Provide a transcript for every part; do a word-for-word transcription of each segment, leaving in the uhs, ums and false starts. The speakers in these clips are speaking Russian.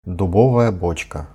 Дубовая бочка.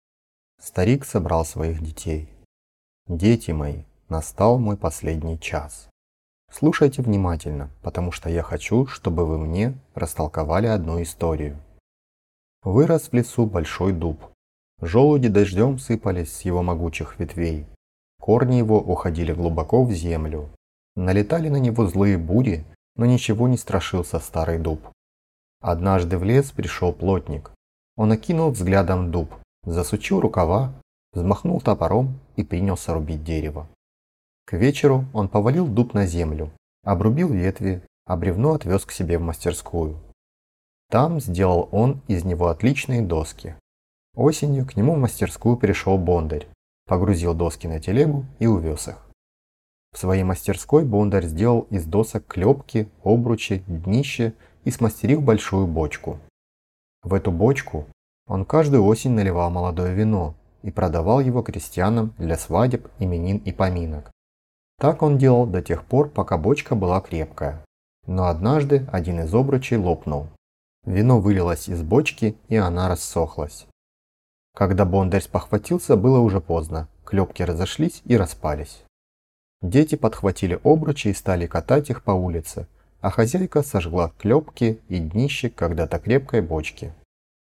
Старик собрал своих детей. Дети мои, настал мой последний час. Слушайте внимательно, потому что я хочу, чтобы вы мне растолковали одну историю. Вырос в лесу большой дуб. Желуди дождем сыпались с его могучих ветвей. Корни его уходили глубоко в землю. Налетали на него злые бури, но ничего не страшился старый дуб. Однажды в лес пришел плотник. Он окинул взглядом дуб, засучил рукава, взмахнул топором и принялся рубить дерево. К вечеру он повалил дуб на землю, обрубил ветви, а бревно отвез к себе в мастерскую. Там сделал он из него отличные доски. Осенью к нему в мастерскую пришел бондарь, погрузил доски на телегу и увез их. В своей мастерской бондарь сделал из досок клепки, обручи, днище и смастерил большую бочку. В эту бочку он каждую осень наливал молодое вино и продавал его крестьянам для свадеб, именин и поминок. Так он делал до тех пор, пока бочка была крепкая. Но однажды один из обручей лопнул. Вино вылилось из бочки, и она рассохлась. Когда бондарь спохватился, было уже поздно, клепки разошлись и распались. Дети подхватили обручи и стали катать их по улице, а хозяйка сожгла клепки и днище когда-то крепкой бочки.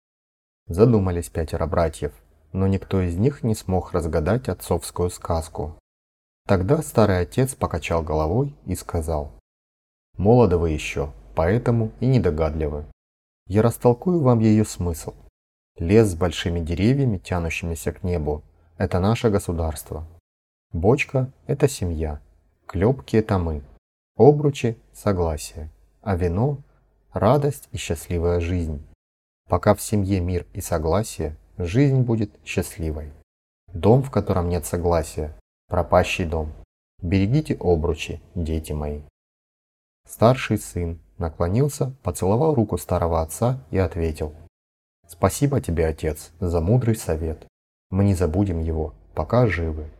Задумались пятеро братьев, но никто из них не смог разгадать отцовскую сказку. Тогда старый отец покачал головой и сказал: «Молоды вы еще, поэтому и недогадливы. Я растолкую вам ее смысл. Лес с большими деревьями, тянущимися к небу, это наше государство. Бочка – это семья, клепки – это мы, обручи – согласие, а вино – радость и счастливая жизнь. Пока в семье мир и согласие, жизнь будет счастливой. Дом, в котором нет согласия – пропащий дом. Берегите обручи, дети мои». Старший сын наклонился, поцеловал руку старого отца и ответил: «Спасибо тебе, отец, за мудрый совет. Мы не забудем его, пока живы».